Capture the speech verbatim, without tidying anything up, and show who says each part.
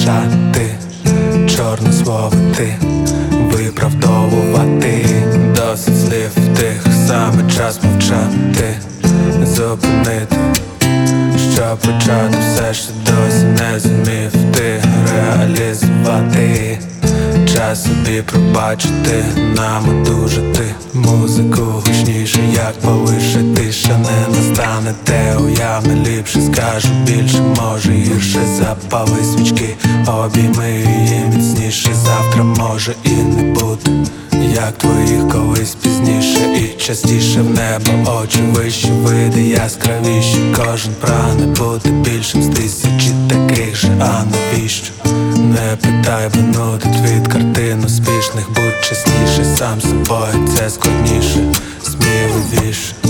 Speaker 1: залишати чорне слово ти виправдовувати. Досить слів тих, саме час мовчати, зупинити, щоб почати все, що досі не зумів ти реалізувати. Час собі пробачити, нам одужати. Музику гучніше, як повише, тиша не настане, те уявне ліпше. Скажу більше, може гірше, запали свічки, обійми її міцніше. Завтра може і не бути, як твоїх колись пізніше. І частіше в небо очі вищі, види яскравіші. Кожен прагне бути більшим з тисячі таких же, а навіщо? Не питай, винудить від картин успішних. Будь чесніше, сам собою це складніше, сміливіше.